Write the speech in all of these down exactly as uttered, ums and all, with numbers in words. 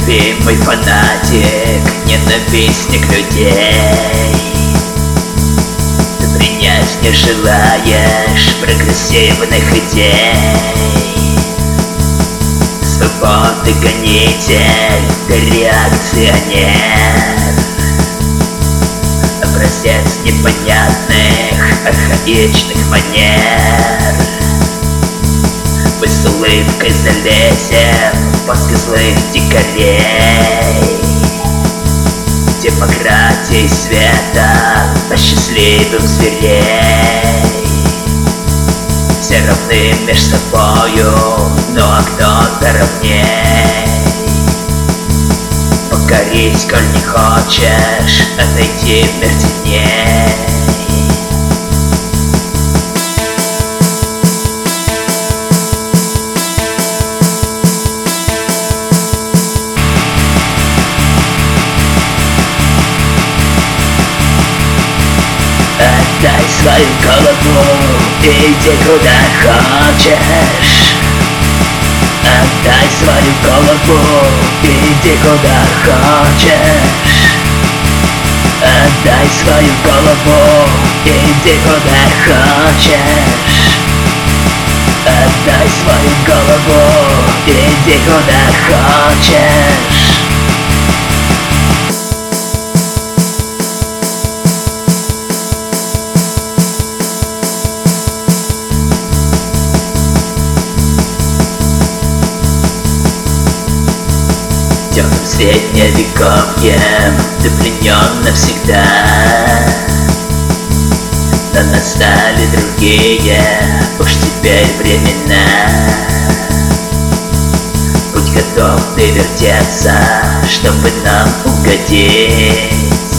Неистребимый фанатик, ненавистник людей. Ты принять не желаешь прогрессивных идей. Свободы гонитель, ты реакционер, образец непонятных, архаичных манер. Мы с улыбкой залезем в мозги злых дикарей. Демократии света посчастливым зверей. Все равны меж собою, но кто-то равней. Покорить, коль не хочешь, отойти в мир теней. Отдай свою голову, иди куда хочешь. Отдай свою голову, иди куда хочешь. Отдай свою голову, иди куда хочешь. Отдай свою голову, иди куда хочешь. Темным средневековьем ты пленен навсегда. Но настали другие, уж теперь времена. Будь готов ты вертеться, чтобы нам угодить.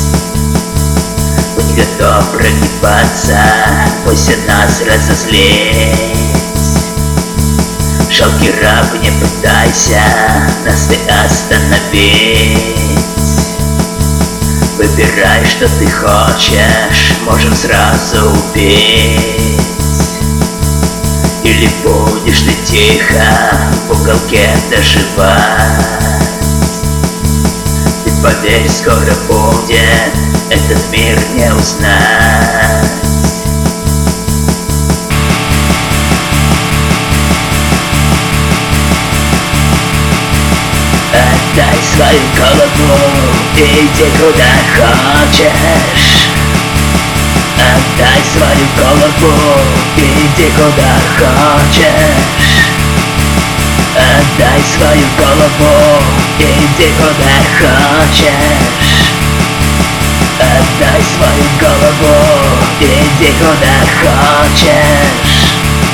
Будь готов прогибаться, пусть нас разозлить. Жалкий раб, не пытайся нас ты остановить. Выбирай, что ты хочешь, можем сразу убить. Или будешь ты тихо в уголке доживать. Ты поверь, скоро будет этот мир не узнать. Отдай свою голову, иди куда хочешь. Отдай свою голову, иди куда хочешь. Отдай свою голову, иди куда хочешь. Отдай свою голову, иди куда хочешь.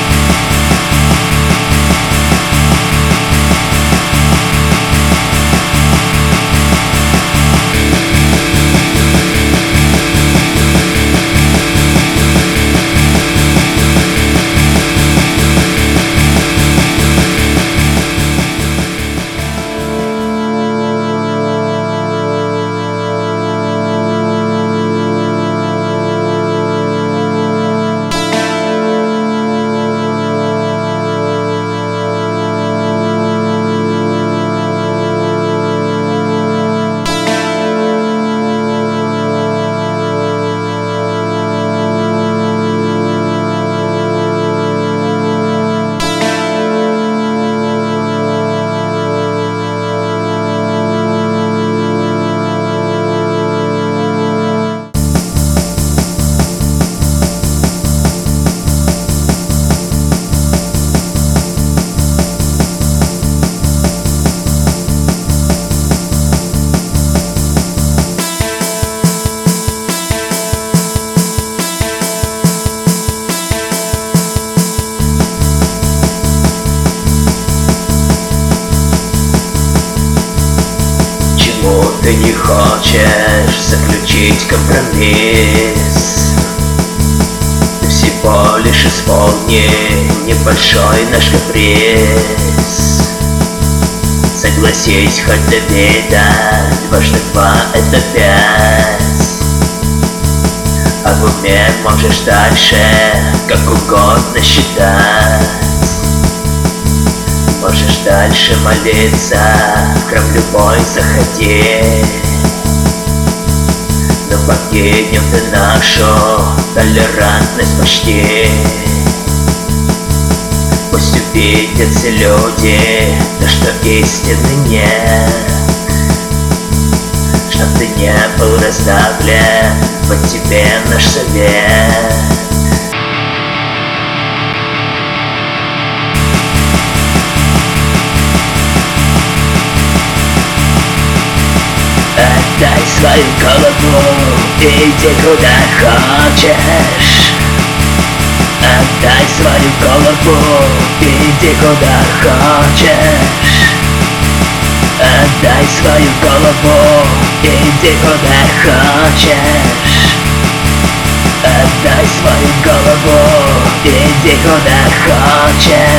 Ты не хочешь заключить компромисс. Ты всего лишь исполни небольшой наш каприз. Согласись хоть до вида, дважды два это пять. А в уме можешь дальше как угодно считать. Можешь дальше молиться, в храм любой заходи, но покинем ты нашу толерантность почти. Пусть увидят все люди, то что истины нет, чтоб ты не был раздавлен, вот тебе наш совет. Отдай свою голову, иди куда хочешь. Отдай свою голову, иди куда хочешь. Отдай свою голову, иди куда хочешь. Отдай свою голову, иди куда хочешь.